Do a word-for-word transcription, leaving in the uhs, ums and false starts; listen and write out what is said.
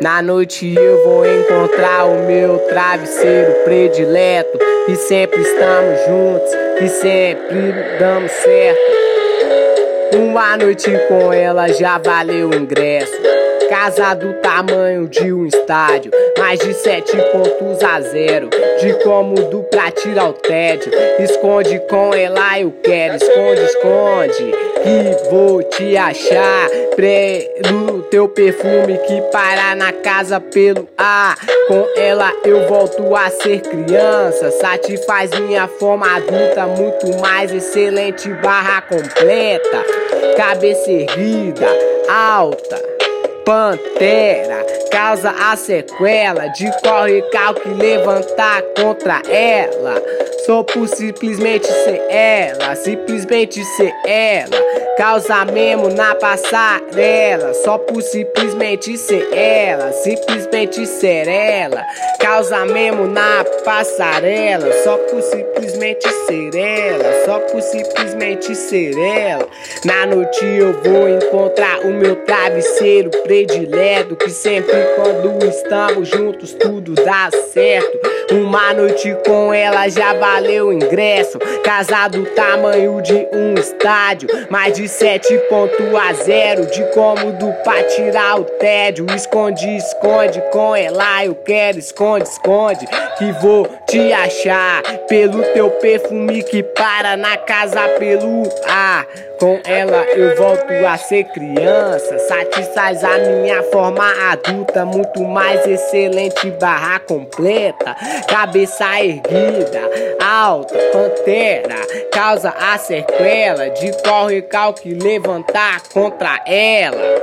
Na noite eu vou encontrar o meu travesseiro predileto, e sempre estamos juntos, e sempre damos certo. Uma noite com ela já valeu o ingresso. Casa do tamanho de um estádio, mais de sete pontos a zero. De cômodo pra tirar o tédio. Esconde com ela eu quero, esconde, esconde, que vou te achar. Pelo teu perfume que para na casa pelo ar. Com ela eu volto a ser criança. Satisfaz minha forma adulta, muito mais excelente barra completa. Cabeça erguida, alta, pantera, causa a sequela de corre calque levantar contra ela. Só por simplesmente ser ela, simplesmente ser ela, causa mesmo na passarela. Só por simplesmente ser ela, simplesmente ser ela, causa mesmo na passarela. Só por simplesmente ser ela, só por simplesmente ser ela. Na noite eu vou encontrar o meu travesseiro predileto, que sempre quando estamos juntos tudo dá certo. Uma noite com ela já valeu o ingresso. Casa do tamanho de um estádio, mais de sete pontos a zero. De cômodo pra tirar o tédio. Esconde, esconde com ela eu quero, esconde, esconde, que vou te achar. Pelo teu perfume que para na casa pelo ar. Com ela eu volto a ser criança. Satisfaz a minha forma adulta, muito mais excelente barra completa. Cabeça erguida, alta, pantera, causa a sequela de corre calque levantar contra ela.